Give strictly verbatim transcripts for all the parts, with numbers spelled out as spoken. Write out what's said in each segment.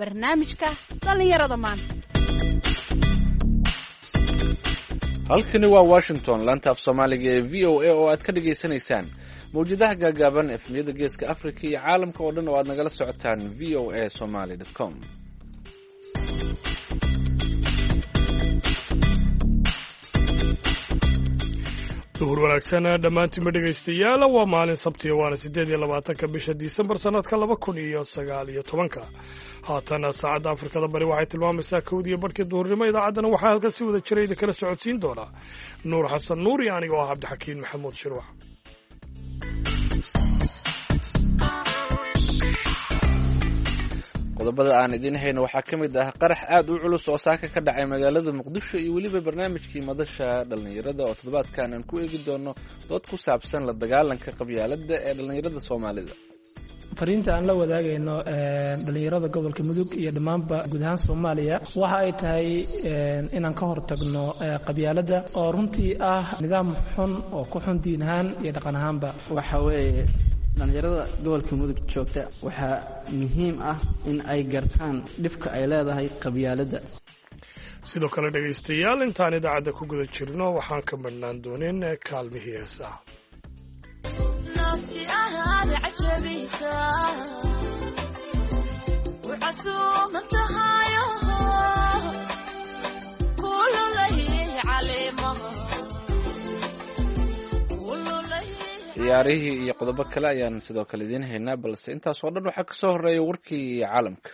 barnaamijka dhallinyarada maanta. halkani waa Washington, laanta af Soomaaliga ee V O A oo aad ka dhageysanaysaan mawjadaha gaagaaban efmiyada geeska Afrika iyo caalamka oo dhan oo aad nagala socotaan v o a somali dot com. duhur wanaagsan dhammaantiinba dhegaystayaal, waa maalin sabtiya waana siddeed iyo labaatanka bisha disembar sannadka laba kun iyo sagaal iyo tobanka. haatan saacadda afrikada bari waxay tilmaamaysaa kowdiyo barhkii duhurnimo. idaacaddana waxaa halkan si wada jira idin kala socodsiin doona nuur xasan nuur iyo aniga oo ah cabdixakiin maxamuud shirwax. qodobada aan idiin hayno waxaa ka mid ah qarax aad u culus oo saaka ka dhacay magaalada muqdisho iyo weliba barnaamijkii madasha dhallinyarada oo toddobaadkan aan ku eegi doono dood ku saabsan la dagaalanka qabyaaladda ee dhallinyarada soomaalida. fariinta aan la wadaagayno dhallinyarada gobolka mudug iyo dhammaanba guud ahaan soomaaliya waxa ay tahay inaan ka hortagno qabyaaladda oo runtii ah nidaam xun oo ku xun diin ahaan iyo dhaqan ahaanba. waxa weeye dhallinyarada gobolka mudug joogta waxaa muhiim ah in ay gartaan dhibka ay leedahay qabyaaladda. sidoo kale dhegaystayaal, intaan idaacadda ku guda jirno waxaan ka madhnaan doonin kaalmihii heesaha. ciyaarihii iyo qodobo kale ayaan sidoo kale idiin haynaa, balse intaas oo dhan waxaa ka soo horreeya warkii caalamka.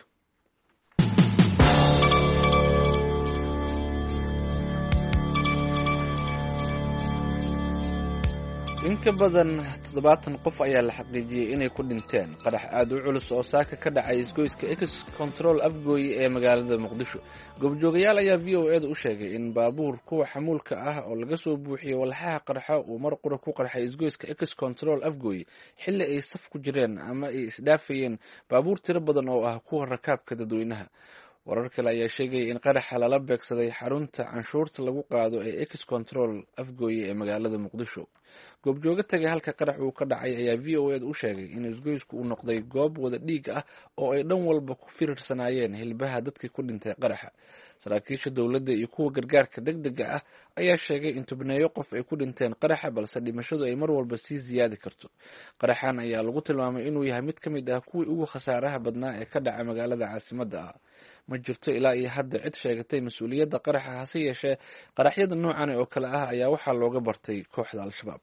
in ka badan toddobaatan qof ayaa la xaqiijiyey inay ku dhinteen qarax aad u culus oo saaka ka dhacay isgoyska ex control afgooye ee magaalada muqdisho. goobjoogayaal ayaa v o a da u sheegay in baabuur kuwa xamuulka ah oo laga soo buuxiyey walxaha qarxa uu mar qura ku qarxay isgoyska ex control afgooye xilli ay saf ku jireen ama ay isdhaafayeen baabuur tiro badan oo ah kuwa rakaabka dadweynaha. warar kale ayaa sheegaya in qaraxa lala beegsaday xarunta canshuurta lagu qaado ee ex control afgooye ee magaalada muqdisho. goobjooga tagay halka qarax uu ka dhacay ayaa v o a da u sheegay in isgoysku uu noqday goob wada dhiig ah oo ay dhan walba ku firirsanaayeen hilbaha dadkii ku dhintay qaraxa. saraakiisha dowladda iyo kuwa gargaarka deg dega ah ayaa sheegay in tubneeyo qof ay ku dhinteen qaraxa, balse dhimashadu ay mar walba sii siyaadi karto. qaraxan ayaa lagu tilmaamay inuu yahay mid ka mid ah kuwii ugu khasaaraha badnaa ee ka dhaca magaalada caasimadda ah. ma jirto ilaa iyo hadda cid sheegatay mas-uuliyadda qaraxa, hase yeeshee qaraxyada noocan oo kale ah ayaa waxaa looga bartay kooxda al-shabaab.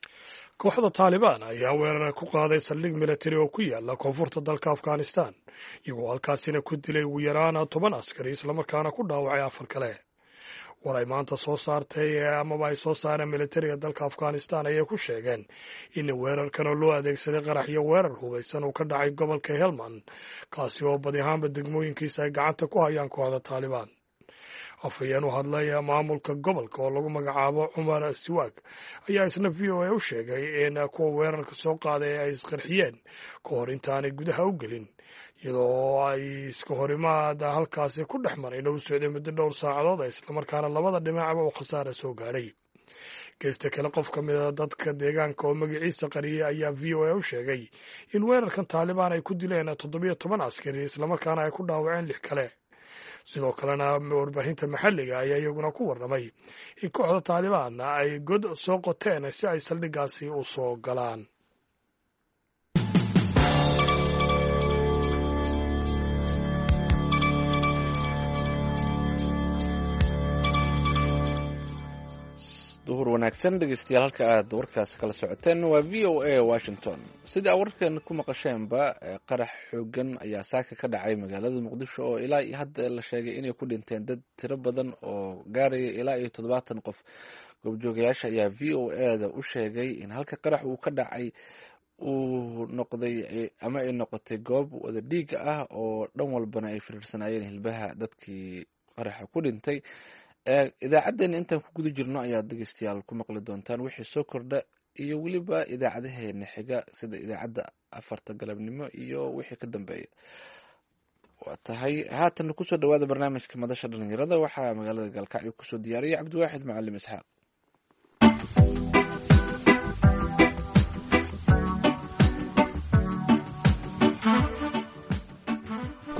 kooxda taalibaan ayaa weerar ku qaaday saldhig militari oo ku yaala koonfurta dalka afghanistan, iyagoo halkaasina ku dilay ugu yaraan toban askari islamarkaana ku dhaawacay afar kale. war ay maanta soo saartay amaba ay soo saareen militariga dalka afghanistan ayay ku sheegeen in weerarkanoo loo adeegsaday qarax iyo weerar hubaysan uu ka dhacay gobolka helmand, kaasi oo badi ahaanba degmooyinkiisa ay gacanta ku hayaan kooxda taalibaan. afhayeen u hadlay maamulka gobolka oo lagu magacaabo cumar siwaag ayaa isna v o a u sheegay in kuwa weerarka soo qaaday ay isqarxiyeen ka hor intaanay gudaha u gelin, iyadoo ay iska horimaad halkaasi ku dhex maray dhow socday muddo dhowr saacadood islamarkaana labada dhinacba uu khasaare soo gaadhay. geesta kale, qof ka mida dadka deegaanka oo magaciisa qariyay ayaa v o a u sheegay in weerarkan taalibaan ay ku dileen toddobiyo toban askari islamarkaana ay ku dhaawaceen lix kale. sidoo kalena warbaahinta maxalliga ayaa iyaguna ku warramay in kooxda taalibaan ay god soo qoteen si ay saldhiggaasi u soo galaan. duhur wanaagsan dhegeystayaal, halka aad warkaas kala socoteen waa v o a Washington. sidii warkan ku maqasheenba, qarax xoogan ayaa saaka ka dhacay magaalada muqdisho oo ilaa iyo hadda la sheegay inay ku dhinteen dad tiro badan oo gaaraya ilaa iyo toddobaatan qof. goobjoogayaasha ayaa v o a da u sheegay in halka qarax uu ka dhacay uu noqday ama ay noqotay goob wada dhiig ah oo dhan walbana ay firiirsanaayeen hilbaha dadkii qaraxa ku dhintay. idaacaddeenna intaan ku guda jirno ayaa dhegeystayaal ku maqli doontaan wixii soo kordha iyo weliba idaacadaheena xiga sida idaacadda afarta galabnimo iyo wixii ka dambeeya. waa tahay haatan kusoo dhawaada barnaamijka madasha dhallinyarada. waxaa magaalada gaalkacyo kusoo diyaariyay cabdiwaaxid macalim isxaaq.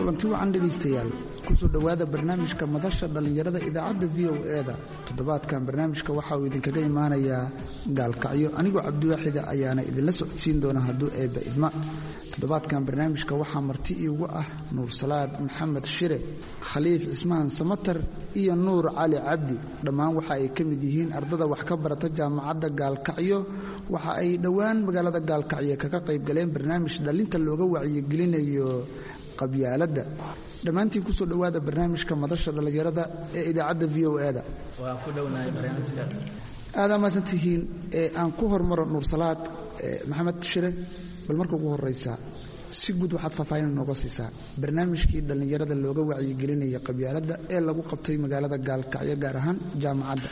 kulanti wacan dhegaystayaal kusoo dhowaada barnaamijka madasha dhallinyarada idaacadda v o e-da toddobaadkan barnaamijka waxa uu idinkaga imaanayaa gaalkacyo anigoo cabdiwaaxida ayaana idinla socodsiin doona hadduu eebba idma toddobaadkan barnaamijka waxaa marti iigu ah nuur salaad maxamed shire khaliif cismaan samatar iyo nuur cali cabdi dhammaan waxa ay ka mid yihiin ardada wax ka barata jaamacadda gaalkacyo waxa ay dhowaan magaalada gaalkacyo kaga qayb galeen barnaamij dhalinta looga wacyigelinayo qabyaaladda dhammaantiin kusoo dhowaada barnaamijka madasha dhallinyarada ee idaacadda v o e-da waa ku dhownahay barnaamijka aad amaasan tihiin ee aan ku hormaro nuur salaad maxamed shire bal marka ugu horraysa si guud waxaad faahfaahin nooga siisaa barnaamijkii dhallinyarada looga wacyigelinaya qabyaaladda ee lagu qabtay magaalada gaalkacyo gaar ahaan jaamacadda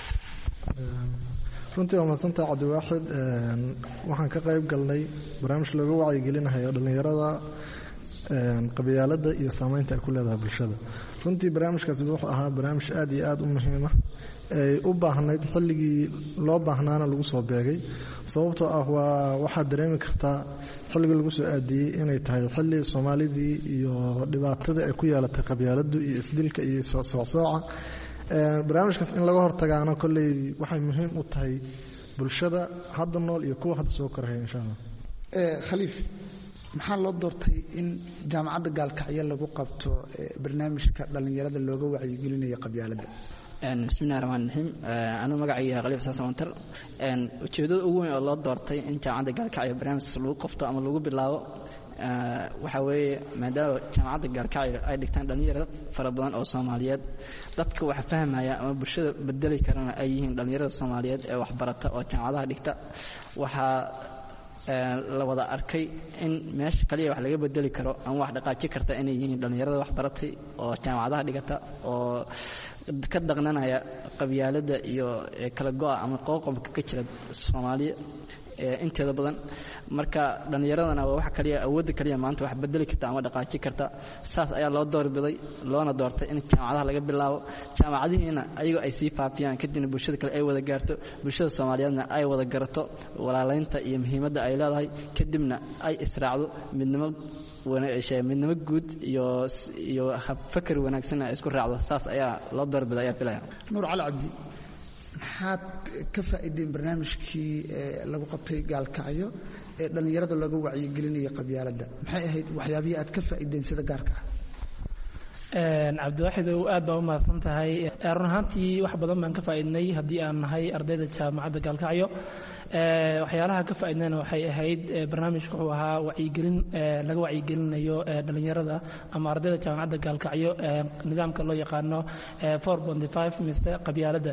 runtii waa mahadsantaha cabdiwaaxid waxaan ka qayb galnay barnaamij looga wacyigelinayo dhallinyarada qabyaaladda iyo saamaynta ay ku leedahay bulshada runtii barnaamijkaasi wuxuu ahaa barnaamij aad iyo aad u muhiima ay u baahnayd xilligii loo baahnaana lagu soo beegay sababtoo ah waa waxaad dareemi kartaa xilligii lagu soo aadiyey inay tahay xilli soomaalidii iyo dhibaatadii ay ku yeelatay qabyaaladdu iyo isdilka iyo socsooca barnaamijkaas in laga hortagaana kolley waxay muhiim u tahay bulshada hadda nool iyo kuwa hadda soo koraya insha allah khaliif maxaa loo doortay in jaamacadda gaalkacyo lagu qabto barnaamijka dhallinyarada looga wacyigelinayo qabyaaladda bismillahi raxmaan raxiim anuu magacayga khaliif cismaan samatar ujeeddada ugu weyn oo loo doortay in jaamacadda gaalkacyo barnaamijkaas lagu qabto ama lagu bilaabo waxaa weeye maadaama jaamacadda gaalkacyo ay dhigtaan dhallinyaro fara badan oo soomaaliyeed dadka wax fahmaya ama bulshada bedeli karana ay yihiin dhallinyarada soomaaliyeed ee waxbarata oo jaamacadaha dhigta waxaa la wada arkay in meesha kaliya wax laga bedeli karo ama wax dhaqaaji karta inay yihiin dhallinyarada wax baratay oo jaamacadaha dhigata oo ka daqnanaya qabyaaladda iyo kala go'a ama qooqobka ka jira soomaaliya inteeda badan marka dhallinyaradana waa wax kaliya awoodda kaliya maanta wax bedeli karta ama dhaqaaji karta saas ayaa loo doorbiday loona doortay in jaamacadaha laga bilaabo jaamacadihiina ayagoo ay sii faafiyaan kadibna bulshada kale ay wada gaarto bulshada soomaaliyeedna ay wada garato walaalaynta iyo muhiimadda ay leedahay kadibna ay israacdo midnimo midnimo guud iyo iyo fakar wanaagsan ay isku raacdo saas ayaa loo doorbiday ayaa filaya nuur cali cabdi maxaad ka faa'iideen barnaamijkii lagu qabtay gaalkacyo ee dhallinyarada looga wacyigelinaya qabyaaladda maxay ahayd waxyaabihii aad ka faa'iideen sida gaarka ah cabdiwaaxidow aad baa u mahadsan tahay run ahaantii wax badan baan ka faa'iidnay haddii aan nahay ardayda jaamacadda gaalkacyo waxyaalaha ka faa'iidnayna waxay ahayd barnaamijka wuxuu ahaa wacyigelin laga wacyigelinayo dhallinyarada ama ardayda jaamacadda gaalkacyo nidaamka loo yaqaano four point five mise qabyaaladda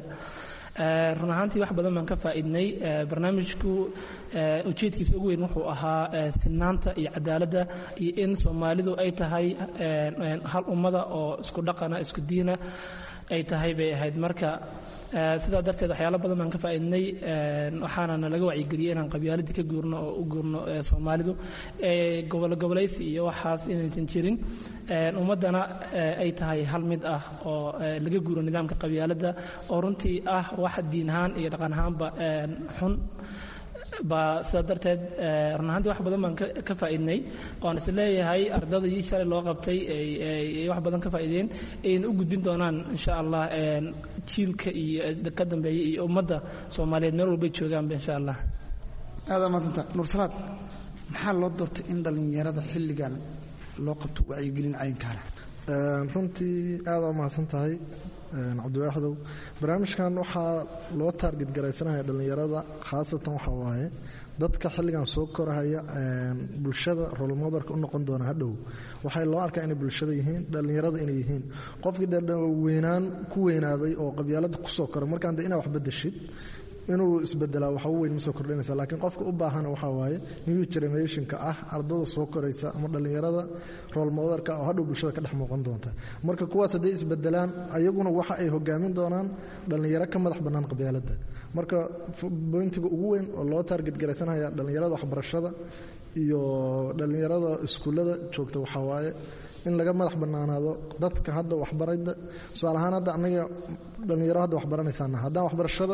run ahaantii wax badan baan ka faa'iidnay barnaamijku ujeedkiisa ugu weyn wuxuu ahaa sinaanta iyo cadaaladda iyo in soomaalidu ay tahay hal ummada oo isku dhaqana isku diina ay tahay bay ahayd marka sidaa darteed waxyaalo badan baan ka faa'iidnay waxaana laga wacyigeliyey inaan qabyaaladii ka guurno oo u guurno soomaalidu gobolo gobolaysi iyo waxaas inaysan jirin ummaddana ay tahay hal mid ah oo laga guuro nidaamka qabyaaladda oo runtii ah wax diin ahaan iyo dhaqan ahaanba xun baa sidaa darteed run ahaantii wax badan baan ka faa'iidnay oan is leeyahay ardadii shalay loo qabtay ay wax badan ka faa'iideen ayna u gudbin doonaan insha allah jiilka iyo ka dambeeya iyo ummadda soomaaliyeed meel walbay joogaanba insha allah aada maasanta nuur salaad maxaa loo doortay in dhallinyarada xilligan loo qabto wacyigelin caynkaana runtii aada u mahadsan tahay cabdiwaaxidow barnaamijkan waxaa loo taarget garaysanaya dhallinyarada khaasatan waxaa waaye dadka xilligan soo korahaya bulshada rolmodarka u noqon doona hadhow waxay loo arkaa inay bulshada yihiin dhallinyarada inay yihiin qofkii dee weynaan ku weynaaday oo qabyaalada kusoo koray markaan de inaa wax bedeshid inuu isbedelaa waxa u weyn ma soo kordhinaysa laakiin qofka u baahan waxaa waaye new generationka ah ardada soo koraysa ama dhallinyarada roolmodarka oo hadhow bulshada ka dhex muuqan doonta marka kuwaas hadday isbedelaan ayaguna waxa ay hogaamin doonaan dhallinyaro ka madax bannaan qabyaaladda marka boyntiga ugu weyn oo loo taarget garaysanaya dhallinyarada waxbarashada iyo dhallinyarada iskuullada joogta waxaa waaye in laga madax bannaanaado dadka hadda waxbarayda tusaale ahaan hadda annaga dhallinyaro hadda waxbaranaysaana haddaan waxbarashada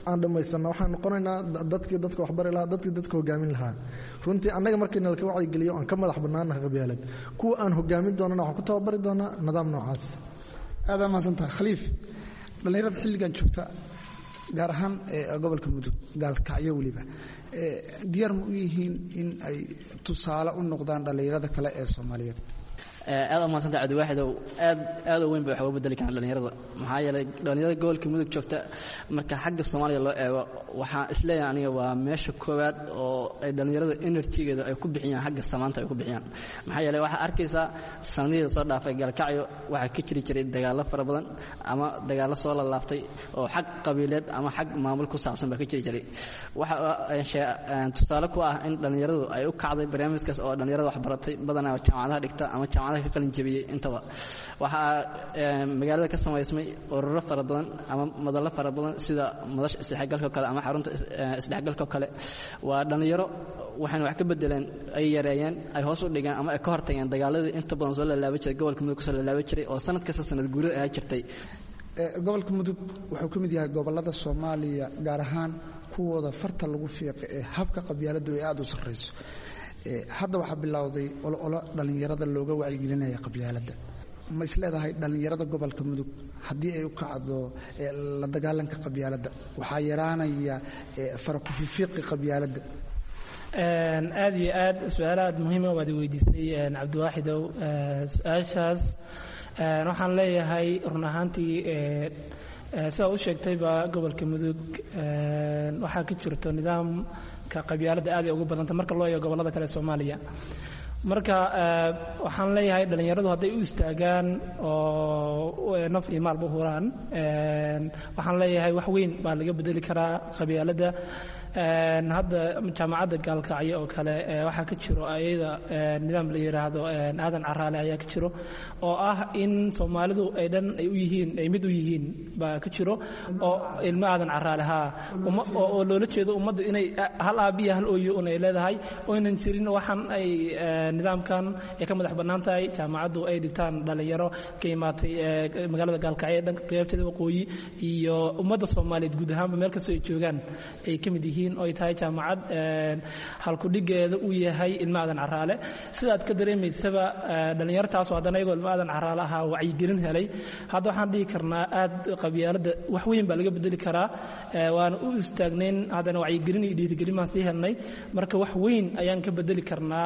aan dhammaysano waxaan noqonaynaa dadkii dadka waxbari lahaa dadkii dadka hogaamin lahaa runtii annaga markayna laka wacyigeliyo aan ka madax bannaanaha qabyaalad kuwa aan hogaamin doonana waxaan ku tababari doonaa nidaam noocaas aada mahadsantaha khaliif dhallinyarada xilligan joogta gaar ahaan gobolka mudug gaalkacyo weliba diyaar ma u yihiin in ay tusaale u noqdaan dhallinyarada kale ee soomaaliyeed aad u mahadsantahay cabdiwaaxidow aad aad u weyn bay wax uga bedeli karaan dhallinyarada maxaa yeelay dhallinyarada gobolka mudug joogta marka xagga soomaaliya loo eego waxaan isleeyahay aniga waa meesha koowaad oo ay dhallinyarada enerjigeeda ay ku bixiyaan xagga samaanta ay ku bixiyaan maxaa yeelay waxaa arkaysaa sanadihii soo dhaafay gaalkacyo waxaa ka jiri jiray dagaallo fara badan ama dagaallo soo lalaabtay oo xag qabiileed ama xag maamul ku saabsan baa ka jiri jiray waxa tusaale ku ah in dhallinyaradu ay u kacday barnaamijkaas oo dhallinyarada waxbaratay badanaa jaamacadaha dhigta ama jaamacadaha ka qalin jabiyey intaba waxaa magaalada ka samaysmay ururo fara badan ama madallo fara badan sida madasha isdhexgalka kale ama xarunta isdhexgalka kale waa dhallinyaro waxayna wax ka bedeleen ay yareeyeen ay hoos u dhigeen ama ay ka hortageen dagaaladii inta badan soo lalaaba jiray gobolka mudug kusoo lalaaba jiray oo sanad kasta sanad guurida ayaa jirtay gobolka mudug wuxuu ka mid yahay gobollada soomaaliya gaar ahaan kuwooda farta lagu fiiqay ee habka qabyaaladdu ay aada u sarrayso hadda waxaa bilowday ololo dhallinyarada looga wacyigelinaya qabyaaladda ma isleedahay dhallinyarada gobolka mudug haddii ay u kacdo la dagaalanka qabyaaladda waxaa yaraanaya farakufifiiqi qabyaaladda aad iyo aad su-aalo aad muhiima waad weydiisay cabdiwaaxidow su-aashaas waxaan leeyahay run ahaantii sidaa u sheegtayba gobolka mudug waxaa ka jirto nidaamka qabyaaladda aad ay ugu badanta marka loo eego gobollada kale soomaaliya marka waxaan leeyahay dhallinyaradu hadday u istaagaan oo naf iyo maalba huraan waxaan leeyahay wax weyn baa laga bedeli karaa qabyaaladda hadda jaamacadda gaalkacyo oo kale waxaa ka jiro ayada nidaam la yidhaahdo aadan caraale ayaa ka jiro oo ah in soomaalidu ay dhan ay u yihiin ay mid u yihiin baa ka jiro oo ilmo aadan caraale haa oo loola jeedo ummadda inay hal aabiya hal ooyo un ay leedahay oynan jirin waxaan ay nidaamkan ay ka madax bannaan tahay jaamacaddu ay dhigtaan dhallinyaro ka imaatay magaalada gaalkacyo dhanka qaybteeda waqooyi iyo ummadda soomaaliyeed guud ahaanba meel kastoo ay joogaan ay ka mid yihiin oo ay tahay jaamacad halkudhigeeda uu yahay ilmo aadan caraale sidaad ka dareemaysaba dhallinyartaasoo haddana iyagoo ilmo aadan caraale ahaa wacyigelin helay hadda waxaan dhihi karnaa aad qabyaaladda wax weyn baa laga bedeli karaa waana u istaagnayn haddana wacyigelin iyo dhiirigelin baan sii helnay marka wax weyn ayaan ka bedeli karnaa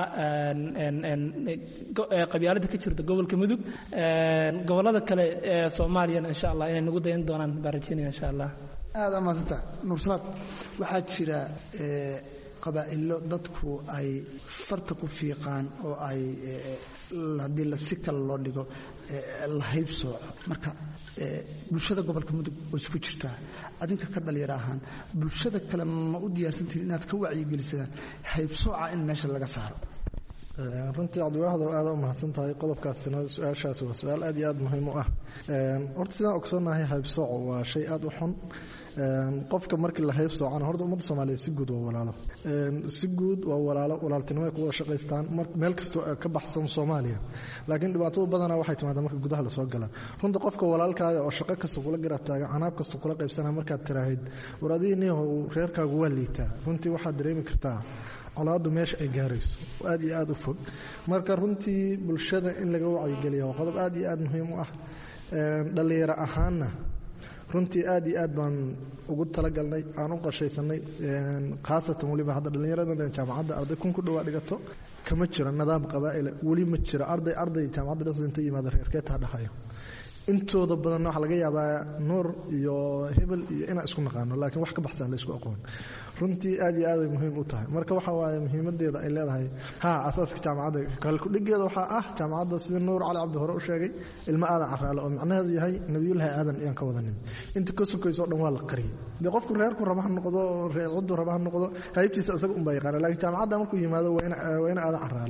qabyaaladda ka jirta gobolka mudug gobollada kale ee soomaaliyana insha allah inay nagu dayan doonaan baan rajeynaya insha allah aada maasanta nuursalaad waxaa jira qabaa'ilo dadku ay farta ku fiiqaan oo ay haddii la si kale loo dhigo la haybsooco marka bulshada gobolka mudug way isku jirtaa adinka ka dhalinyaro ahaan bulshada kale ma u diyaarsantihin inaad ka wacyigelisaan haybsooca in meesha laga saaro runtii cabdiwaaxdow aada u mahadsan tahay qodobkaasina su-aashaasi waa su-aal aad iyo aad muhiim u ah horta sidaan ogsoonahay haybsooco waa shay aada u xun qofka markii la hayb soocana horta ummadda soomaaliyeed si guud waa walaalo si guud waa walaalo walaaltinimo ay ku wada shaqaystaan meel kastoo ka baxsan soomaaliya laakiin dhibaatada badanaa waxay timaadaa marka gudaha lasoo gala runta qofka walaalkaaga oo shaqo kasta kula garab taaga canaab kasta kula qaybsanaa markaad tiraahid war adiga niyahow reerkaagu waa liitaa runtii waxaad dareemi kartaa colaaddu meesha ay gaarayso aad iyo aad u fog marka runtii bulshada in laga wacyigeliya waa qodob aad iyo aad muhiim u ah dhallinyaro ahaanna runtii aad iyo aad baan ugu talagalnay aan u qorshaysanay khaasatan weliba hadda dhallinyarada jaamacadda arday kun ku dhowaa dhigato kama jiro nidaam qabaa'ila weli ma jiro arday arday jaamacadda dhexdeeda inta yimaada reerkeetaa dhahayo intooda badan waxaa laga yaabaa nuur iyo hebel iyo inaan isku naqaano laakiin wax ka baxsan la isku aqoon runtii aad iyo aad ay muhiim u tahay marka waxa waaye muhiimadeeda ay leedahay ha asaaska jaamacadda kalkudhigeeda waxaa ah jaamacadda sida nuur cali cabdi hore u sheegay ilmo aadan caraale oo macnaheedu yahay nabiyullaahi aadan iyaan ka wadanin inta ka sokayso o dhan waa la qariyay dee qofku reerku raba ha noqdo reer cuddu raba ha noqdo haybtiisa isaga unbaa yaqaana laakiin jaamacadda markuu yimaado waa ina aadan caraale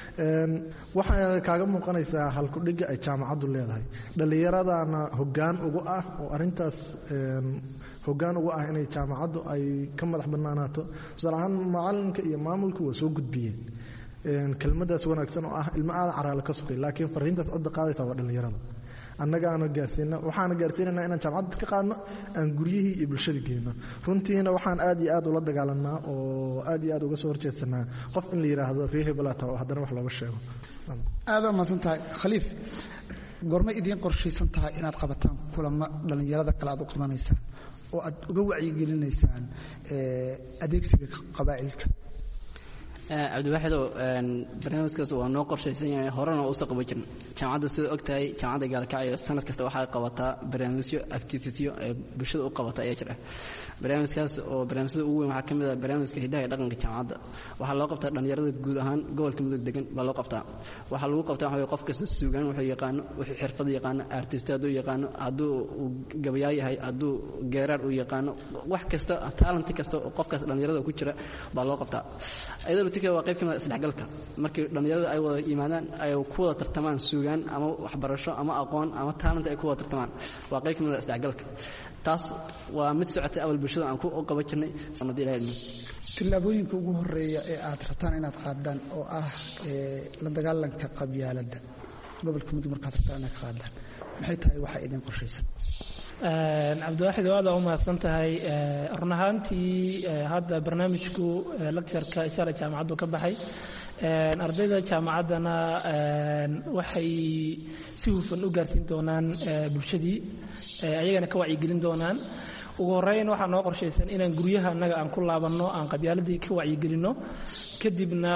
waxaa kaaga muuqanaysaa halkudhiga ay jaamacaddu leedahay dhallinyaradana hoggaan ugu ah oo arintaas hoggaan ugu ah inay jaamacaddu ay ka madax bannaanaato tusaale ahaan macalinka iyo maamulka waa soo gudbiyeen kelmadaas wanaagsan oo ah ilmo aadan caraale ka sokay laakiin fariintaas cidda qaadaysa waa dhallinyarada annaga aanu gaarsiino waxaana gaarsiinanaa inaan jaamacadda ka qaadno aan guryihii iyo bulshada geyno runtiina waxaan aad iyo aad ula dagaalanaa oo aad iyo aad uga soo horjeedsanaa qof in la yidhaahdo reehebelata oo haddana wax looga sheego aada mahadsan tahay khaliif goormay idiin qorshaysan tahay inaad qabataan kulamo dhallinyarada kale aad u qabanaysaan oo aad uga wacyigelinaysaan adeegsiga qabaa'ilka cabdiwaaxidow barnaamijkaas waa noo qorshaysan yahay horena waa usoo qaban jirna jaamacadda sida og tahay jaamacadda gaalkacyo sanad kasta waxay qabataa barnaamijyo activityo ee bulshada u qabata ayaa jira barnaamijkaas oo barnaamijyada ugu weyn waxaa ka mid ah barnaamijka hidaha iyo dhaqanka jaamacadda waxaa loo qabtaa dhallinyarada guud ahaan gobolka mudug degan baa loo qabtaa waxaa lagu qabtaa waxa qof kasta suugaan wuxuu yaqaano wuxuu xirfad yaqaano artist hadduu yaqaano hadduu gabayaa yahay hadduu geeraar uu yaqaano wax kasta talent kasta oo qofkaas dhallinyarada ku jira baa loo qabtaa waa qayb kamid isdhexgalka markii dhallinyarada ay wada yimaadaan ay ku wada tartamaan suugaan ama waxbarasho ama aqoon ama talent ay ku wada tartamaan waa qayb kamid isdhexgalka taas waa mid socotay awal bulshada aan ku qaban jirnay sanadii ilaahay tillaabooyinka ugu horeeya ee aad rabtaan inaad qaadaan oo ah la dagaalanka qabyaaladda gobolka mudug markaad rabtaan inaad qaadaan maxay tahay waxaa idin qorshaysan cabdiwaaxid aad u mahadsan tahay run ahaantii hadda barnaamijku lectureka shalay jaamacaddu ka baxay ardayda jaamacaddana waxay si hufan u gaarsiin doonaan bulshadii ayagana ka wacyigelin doonaan ugu horeyn waxaa noo qorshaysan inaan guryaha annaga aan ku laabanno aan qabyaaladii ka wacyigelinno kadibna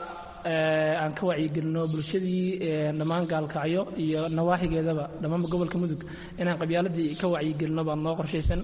aan ka wacyigelino bulshadii dhammaan gaalkacyo iyo nawaaxigeedaba dhammaanba gobolka mudug inaan qabyaaladii ka wacyigelino baa noo qorshaysan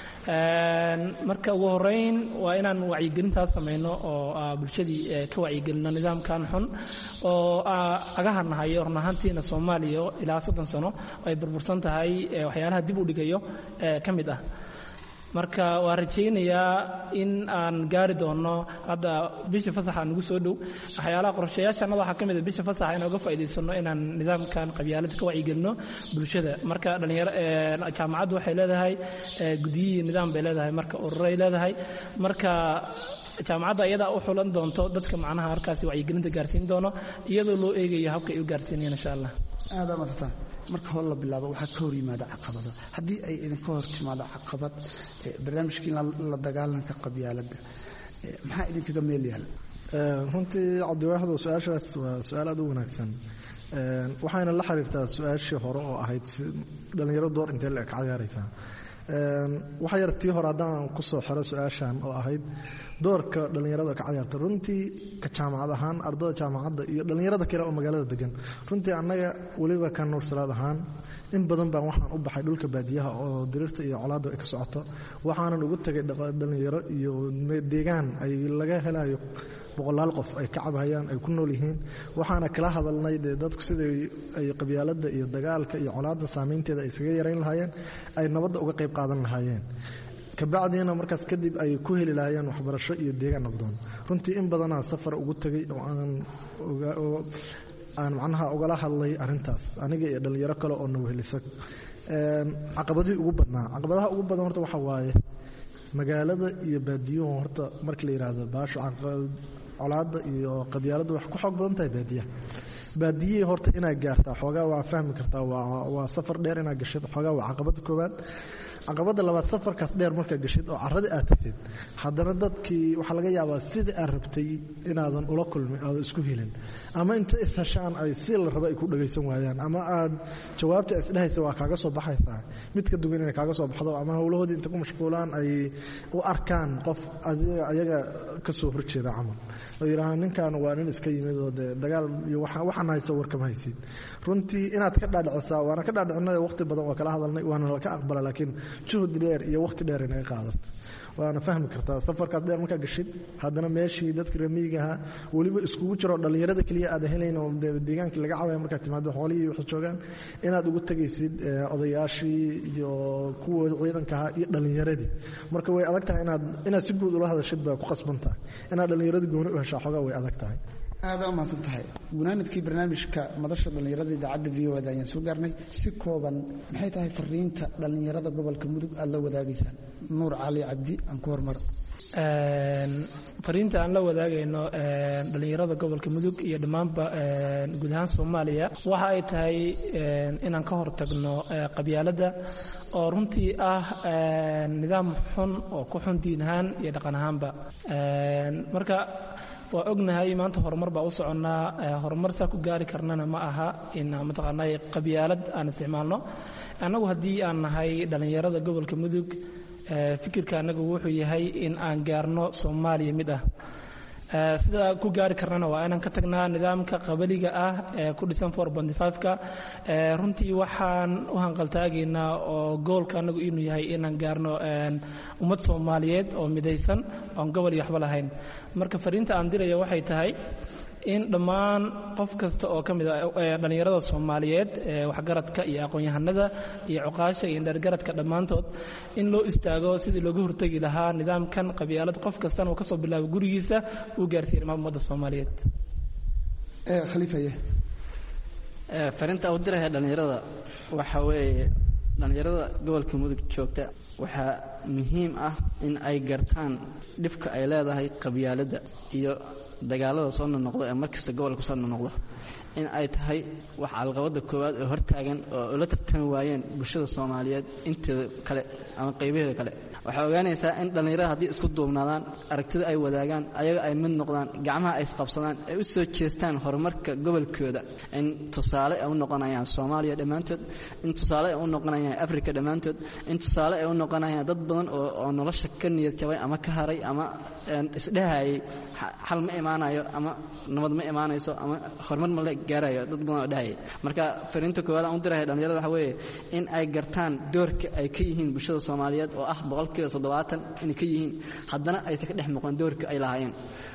marka ugu horeyn waa inaan wacyigelintaas samayno oo bulshadii ka wacyigelino nidaamkan xun oo agaha nahayo run ahaantiina soomaaliya ilaa soddon sano ay burbursan tahay waxyaalaha dib u dhigayo ka mid ah marka waa rajaynayaa in aan gaari doono hadda bisha fasaxa nagu soo dhow waxyaalaha qorshayaashana waxaa ka mid ah bisha fasaxa inaan uga faa'iidaysano inaan nidaamkan qabyaalada ka wacyigelino bulshada marka dhalinyaro jaamacaddu waxay leedahay gudiyihii nidaam bay leedahay marka ururay leedahay marka jaamacadda iyadaa u xulan doonto dadka macnaha halkaasi wacyigelinta gaarsiin doono iyadoo loo eegayo habka ay u gaarsiinayaan insha allah aada maadsantaa marka hor la bilaabo waxaa ka hor yimaada caqabado haddii ay idinka hor timaado caqabad barnaamijkii la dagaalanka qabyaaladda maxaa idinkaga meel yaal runtii cabdiwaaxid su-aashaas waa su-aal aad u wanaagsan waxayna la xiriirtaa su-aashii hore oo ahayd dhalinyaro door intee la eg cayaaraysaa waxa yar tii hore haddaan ku soo xiro su-aashan oo ahayd doorka dhallinyarada ka cayaarta runtii ka jaamacad ahaan ardada jaamacadda iyo dhallinyarada kale oo magaalada degan runtii annaga weliba ka nuursalaad ahaan in badan baan waxaan u baxay dhulka baadiyaha oo diriirta iyo colaaddu ay ka socoto waxaanan ugu tegay dhallinyaro iyo deegaan ay laga helayo boqolaal qof ay ka cabhayaan ay ku nool yihiin waxaana kala hadalnay dee dadku siday ay qabyaaladda iyo dagaalka iyo colaadda saamaynteeda ay isaga yarayn lahaayeen ay nabadda uga qayb qaadan lahaayeen kabacdiina markaas kadib ay ku heli lahaayeen waxbarasho iyo deegaan nabdoon runtii in badanaa safar ugu tegay oo aan oo aan macnaha ugala hadlay arrintaas aniga iyo dhallinyaro kale oo nawhelisa caqabadihii ugu badnaa caqabadaha ugu badan horta waxaa waaye magaalada iyo baadiyuhu horta markii la yidhaahdo baasho colaadda iyo qabyaaladdu wax ku xoog badan tahay baadiyaha baadiyihii horta inaad gaartaa xoogaa waa fahmi kartaa waa waa safar dheer inaad gashid xoogaa waa caqabadda koowaad caqabadda labaad safarkaas dheer markaa gashid oo carradii aad tagtid haddana dadkii waxaa laga yaabaa sidii aad rabtay inaadan ula kulmin aadan isku helin ama inta isheshaan ay si la raba ay ku dhagaysan waayaan ama aad jawaabta isdhehaysa waa kaaga soo baxaysaa mid ka duwan inay kaaga soo baxdo ama howlahoodii inta ku mashquulaan ay u arkaan qof adiga ayaga ka soo horjeeda camal oo yidhaahaan ninkan waa nin iska yimid oo dee dagaal iyo waxaan haysa warkama haysid runtii inaad ka dhaadhicisaa waana ka dhaadhicinay waqti badan waa kala hadalnay waana laka aqbala laakiin juhud dheer iyo waqti dheer inaga qaadato waana fahmi kartaa safarkaas dheer markaa gashid haddana meeshii dadka ramiigaha weliba iskugu jiro dhallinyarada keliya aad helayn oo deegaankii laga cabaya markaad timaado xoolihii waxay joogaan inaad ugu tegaysid odayaashii iyo kuwa ciidanka ahaa iyo dhallinyaradii marka way adag tahay inaad inaad si guud ula hadashid baa ku qasban tahay inaad dhallinyarada gooni u heshaa xoogaa way adag tahay aada u mahadsan tahay gunaanadkii barnaamijka madasha dhallinyarada idaacadda v o da ayaan soo gaarnay si kooban maxay tahay fariinta dhallinyarada gobolka mudug aad la wadaagaysaan nuur cali cabdi aan ku hormaro fariinta aan la wadaagayno dhalinyarada gobolka mudug iyo dhammaanba guud ahaan soomaaliya waxa ay tahay inaan ka hortagno qabyaaladda oo runtii ah nidaam xun oo ku xun diin ahaan iyo dhaqan ahaanba. marka waa ognahay maanta horumar baa u soconnaa, horumar saa ku gaari karnana ma aha in mataqaanaa qabyaalad aan isticmaalno. annagu haddii aan nahay dhalinyarada gobolka mudug, fikirka annagu wuxuu yahay in aan gaarno Soomaaliya mid ah. sida ku gaari karnana waa inaan ka tagnaa nidaamka qabaliga ah ee ku dhisan four point five-ka. runtii waxaan u hanqaltaagaynaa oo goolka annagu inuu yahay inaan gaarno ummad Soomaaliyeed oo midaysan oon gobol iyo waxba lahayn. marka fariinta aan diraya waxay tahay in dhammaan qof kasta oo ka mid ah dhalinyarada Soomaaliyeed, waxgaradka iyo aqoon-yahanada iyo cuqaasha iyo dhargaradka dhammaantood in loo istaago sidii looga hortagi lahaa nidaamkan qabyaalad. qof kastana uu ka soo bilaabo gurigiisa uu gaarsiiyo ummadda Soomaaliyeed. ee khaliifaye ee farinta u diraya dhalinyarada waxa weeye dhalinyarada gobolka mudug joogta waxaa muhiim ah in ay gartaan dhibka ay leedahay qabyaaladda iyo dagaalada soo noqdo ee markasta gobolka soo noqdo in ay tahay wax alqabada koowaad ee hortaagan oo la tartami waayeen bulshada Soomaaliyeed inteeda kale ama qaybaheeda kale. waxaa ogaanaysaa in dhalinyarada haddii isku duubnaadaan, aragtida ay wadaagaan, ayaga ay mid noqdaan, gacmaha ay isqabsadaan, ay u soo jeestaan horumarka gobolkooda, in tusaale ay u noqonayaan Soomaaliya dhammaantood, in tusaale ay u noqonayaan Afrika dhammaantood, in tusaale ay u noqonayaan dad badan oo oo nolosha ka niyad jabay ama ka haray ama isdhahayay xal ma imaanayo ama nabad ma imaanayso ama horumar ma la gaarayo dad badan oo dhahayay. marka fariinta koowaad aan u dirayo dhalinyarada waxa weeye in ay gartaan doorka ay ka yihiin bulshada Soomaaliyeed oo ah boqolkiiba toddobaatan inay ka yihiin, haddana aysan ka dhex muuqan doorka ay lahaayeen.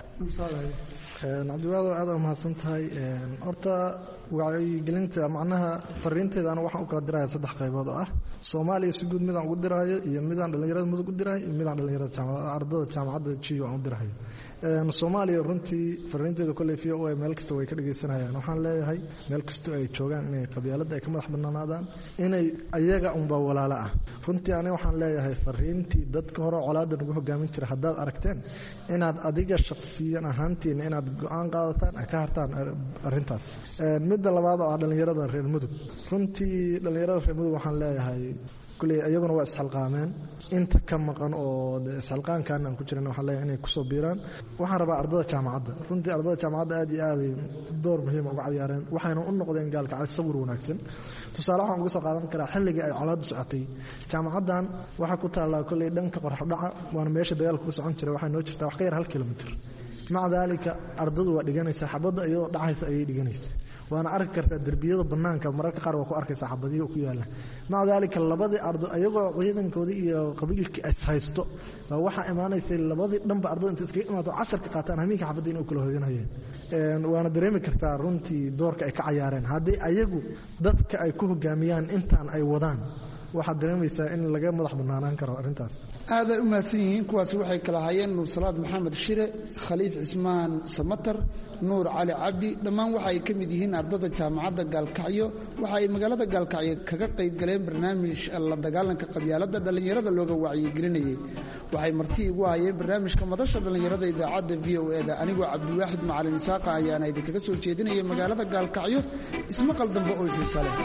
cabdiwaado aad u mahadsan tahay. horta wacyigelinta macnaha fariinteeda anigu waxaan u kala dirayaa saddex qaybood oo ah Soomaaliya si guud midaan ugu diraayo iyo midaan dhalinyarada mudug u diraayo iyo midaan dhalinyarada jaamacadda ardada jaamacadda jiyo aan u diraayo. Soomaaliya runtii fariinteeda kolley fiyo oo meel kasta way ka dhageysanayaan. waxaan leeyahay meel kasta ay joogaan inay qabyaaladda ay ka madax bannaanaadaan, inay ayaga unba walaalo ah. runtii aniga waxaan leeyahay fariintii dadka hore colaadda nagu hogaamin jira haddaad aragteen inaad adiga shakhsiyan ahaantiina inaad go'aan qaadataan ay ka hartaan arrintaas. midda labaad oo ah dhalinyarada reer mudug, runtii dhalinyarada reer mudug waxaan leeyahay kulley ayaguna waa isxilqaameen. inta ka maqan oo isxilqaankan aan ku jirana waxaan leeyahay inay kusoo biiraan. waxaan rabaa ardada jaamacadda, runtii ardada jaamacadda aad iyo aad ay door muhiim uga ciyaareen, waxayna u noqdeen gaalkacay sawir wanaagsan. tusaale waxaan uga soo qaadan karaa xilligii ay colaaddu socotay, jaamacaddan waxaa ku taallaa kolley dhanka qorxudhaca, waana meesha dagaalku ka socon jiray, waxay noo jirtaa wax ka yar hal kilomitir. maca daalika ardadu waa dhiganaysaa, xabadda iyadoo dhacaysa ayay dhiganaysa, waana arki kartaa derbiyada bannaanka mararka qaar waa ku arkaysaa xabadiyo ku yaalla. maca daalika labadii ardo ayagoo ciidankoodii iyo qabiilkii is haysto baa waxaa imaanaysay labadii dhanba ardada inta iskaga imaato casharka qaataan hameenka xabadda inay u kala hoyanayeen. waana dareemi kartaa runtii doorka ay ka cayaareen. haddii ayagu dadka ay ku hogaamiyaan intaan ay wadaan, waxaad dareemaysaa in laga madax bannaanaan karo arrintaas. aad ay u mahadsan yihiin. kuwaasi waxay kala hayeen nuur salaad maxamed shire, khaliif cismaan samatar, nuur cali cabdi. dhammaan waxa ay ka mid yihiin ardada jaamacadda gaalkacyo. waxa ay magaalada gaalkacyo kaga qayb galeen barnaamij la dagaalanka qabyaaladda dhallinyarada looga wacyigelinayay. waxay marti igu hayeen barnaamijka madasha dhallinyarada idaacadda v o e da. anigoo cabdiwaaxid macalin isaaqa ayaana idinkaga soo jeedinaya magaalada gaalkacyo. ismaqal dambe oo xiiso leh.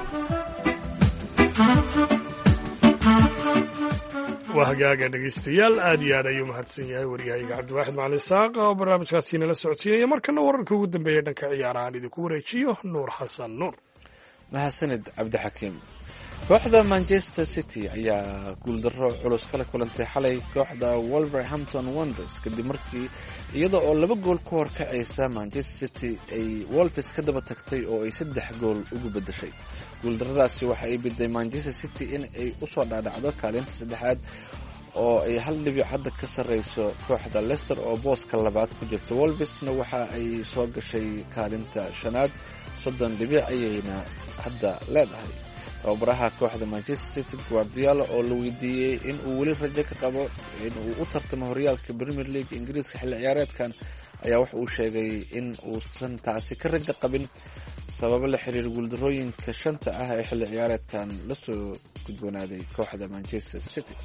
waa hagaaga dhegaystayaal, aad iyo aad ayuu mahadsan yahay waryahayga cabdiwaaxid macalin isaaq oo barnaamijkaasi nala socodsiinaya. markana wararka ugu dambeeya dhanka ciyaarahaan idinku wareejiyo nuur xasan nuur. mahadsanid cabdixakiim. kooxda Manchester City ayaa guuldarro culus kala kulantay xalay kooxda Wolverhampton Wanderers kadib markii iyada oo laba gool ku horkacaysa Manchester City ay Wolves ka daba tagtay oo ay saddex gool ugu bedeshay. guuldarradaasi waxa ay biday Manchester City in ay u soo dhaadhacdo kaalinta saddexaad oo ay hal dhibic hadda ka sarreyso kooxda Leicester oo booska labaad ku jirta. Wolvesna waxa ay soo gashay kaalinta shanaad, soddon dhibic ayayna hadda leedahay. tababaraha kooxda Manchester City Guardiola oo la weydiiyey in uu weli rajo ka qabo in uu u tartamo horyaalka Premier League Ingiriiska xilli ciyaareedkan ayaa waxa uu sheegay in uusan taasi ka rajo qabin sababo la xiriir guuldarrooyinka shanta ah ee xilli ciyaareedkan la soo gudboonaaday kooxda Manchester City.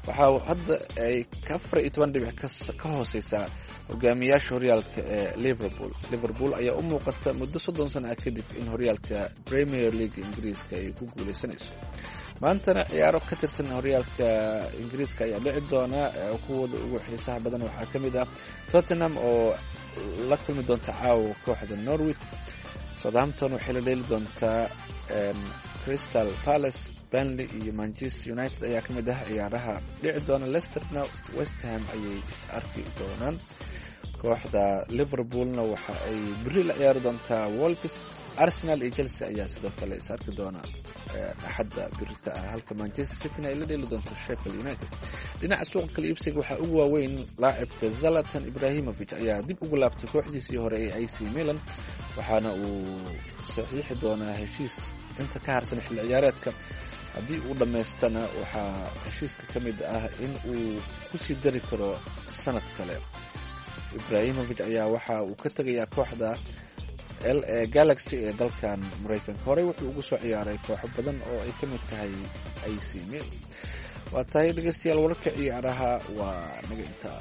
waxaa hadda ay afar iyo toban dhibic ka hooseysaa hogaamiyaasha horyaalka ee liverpool liverpool ayaa u muuqata muddo soddon sana ah kadib in horyaalka premier league ingiriiska ay ku guuleysanayso. maantana ciyaaro ka tirsan horyaalka ingiriiska ayaa dhici doona. kuwooda ugu xiisaha badan waxaa ka mid ah tottenham oo la kulmi doonta caawa kooxda norwich. southampton waxay la dheeli doontaa crystal palace. Burnley iyo Manchester United ayaa ka mid ah ciyaaraha dhici doona. Leicesterna West Ham ayay is arki doonaan. kooxda Liverpoolna waxa ay beri la ciyaari doontaa Wolves. Arsenal iyo Chelsea ayaa sidoo kale is arki doona axadda birita ah, halka Manchester City ay la dheeli doonto Sheffield United. dhinaca suuqa kala iibsiga waxaa ugu waaweyn laacibka Zlatan Ibrahimovic ayaa dib ugu laabtay kooxdiisii hore ee A C Milan, waxaana uu saxiixi doonaa heshiis inta ka harsan xilli ciyaareedka. haddii uu dhammaystana waxaa heshiiska ka mid ah in uu kusii dari karo sanad kale. Ibrahimovic ayaa waxa uu ka tegayaa kooxda Galaxy ee dalkan Mareykanka. horey wuxuu ugu soo ciyaaray kooxo badan oo ay ka mid tahay A C Milan. waa tahay dhegeystayaal, wararka ciyaaraha waa naga intaa.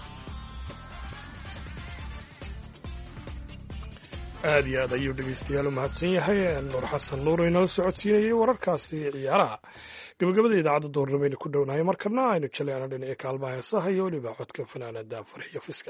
aad iyo aad ayuu dhegeystayaal u mahadsan yahay nuur xasan nuur inala socodsiinayay wararkaasi ciyaaraha. gabagabada idaacadda doornamayna ku dhownahay markana aynu jaleana dhinaca kaalmaha heesaha iyo weliba codka fanaanada farxiyo fiska.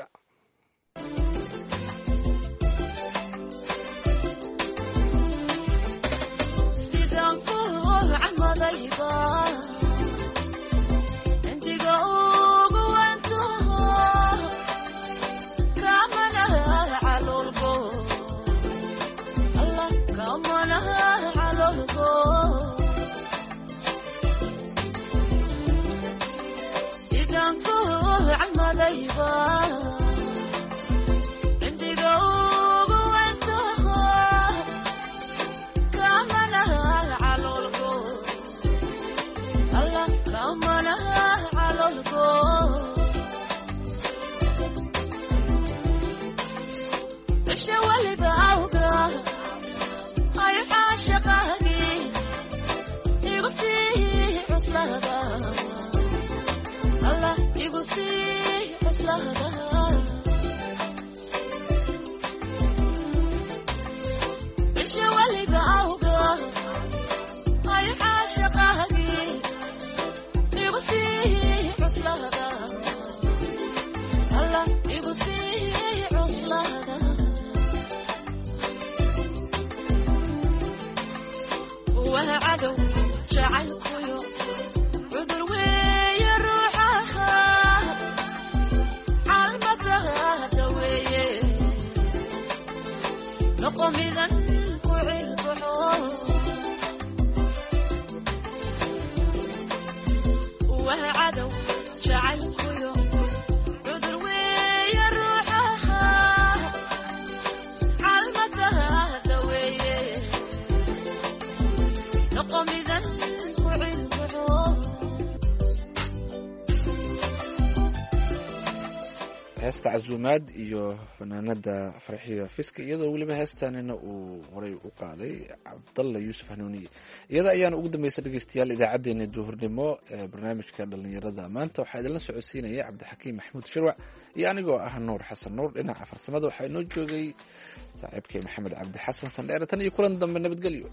heesta casuumaad iyo fanaanada farxiyo fiska, iyadoo weliba heestanina uu horay u qaaday cabdalla yuusuf hanuuniye. iyada ayaana ugu dambaysa dhegeystayaal idaacadeena duhurnimo ee barnaamijka dhalinyarada maanta. waxaa idinla socodsiinaya cabdixakiim maxamuud shirwac iyo anigoo ah nuur xasan nuur. dhinaca farsamada waxaa inoo joogay saaxiibkay maxamed cabdi xasan sandheere. tan iyo kulan dambe, nabadgelyo.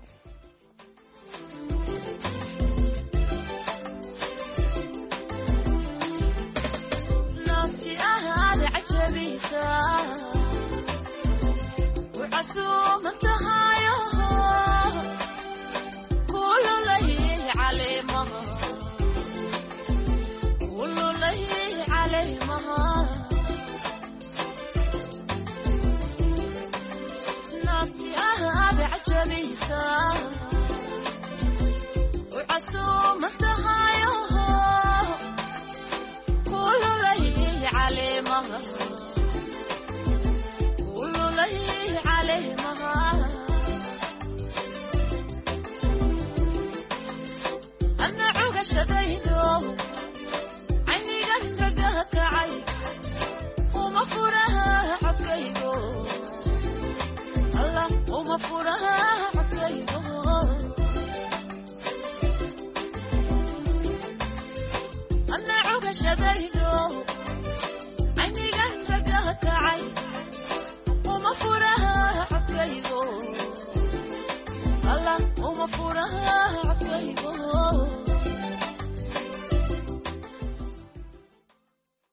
I'm كعي ومفورها عفيبو الله ومفورها عفيبو